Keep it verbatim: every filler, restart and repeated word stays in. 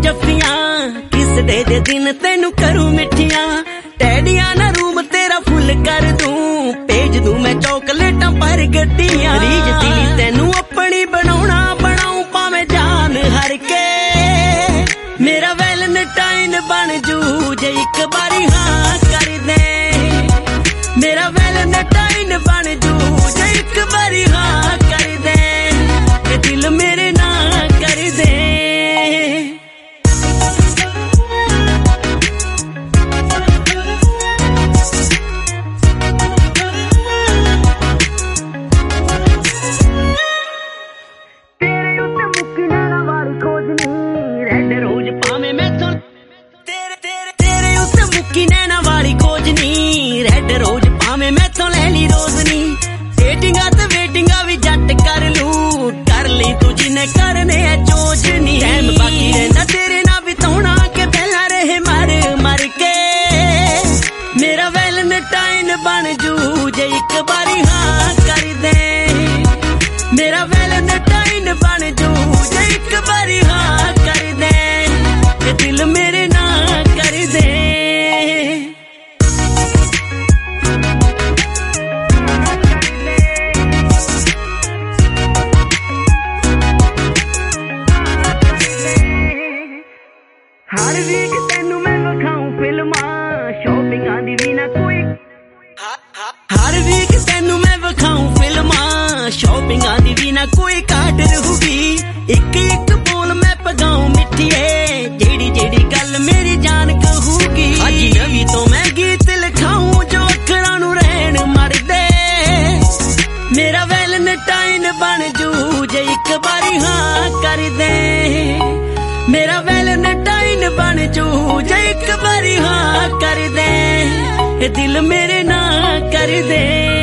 जफियां किस दे दे दिन तेनू करूं मिठियां टैडिया ना रूम तेरा फुल कर दूं भेज दूं मैं चॉकलेटां पर गड्डियां रीज दिली तेनू अपनी बनाउणा बनाऊं भावें जान हर के मेरा वैलेंटाइन बन जू जे एक बारी हाँ कर दे मेरा वैलेंटाइन बन जू जे एक बारी हाँ कर दे ये दिल मेरे ना कर दे रेड रोज भावे मैं तो ले ली रोजनी डेटिंगा ते वेटिंगा भी जट कर लू कर ली तू जिन्हें करने है चोजनी टाइम बाकी रहना तेरे ना बिताउणा के पहला रहे मर मर के मेरा वैलेंटाइन बन जू जे एक बारी हाँ कर दे मेरा वैलेंटाइन बन जू जे एक बारी हाँ कर दे ये दिल मेरे ना कर दे हर वीक तेनू मैं विखाऊं फिल्मां शॉपिंगां दी भी ना कोई हर वीक तेनू मैं विखाऊं फिल्मां शॉपिंगां दी भी ना कोई काट रहूगी एक एक बोल मैं पगाऊं मिठिए जेड़ी जेड़ी गल मेरी जान कहूगी अज नवी तो मैं गीत लिखाऊं जो अखरां नू रहन मर दे मेरा वैलेंटाइन बन जू जे एक बारी हाँ कर दे मेरा वैलेंटाइन बन जू जे एक बारी हाँ कर दे ये दिल मेरे ना कर दे।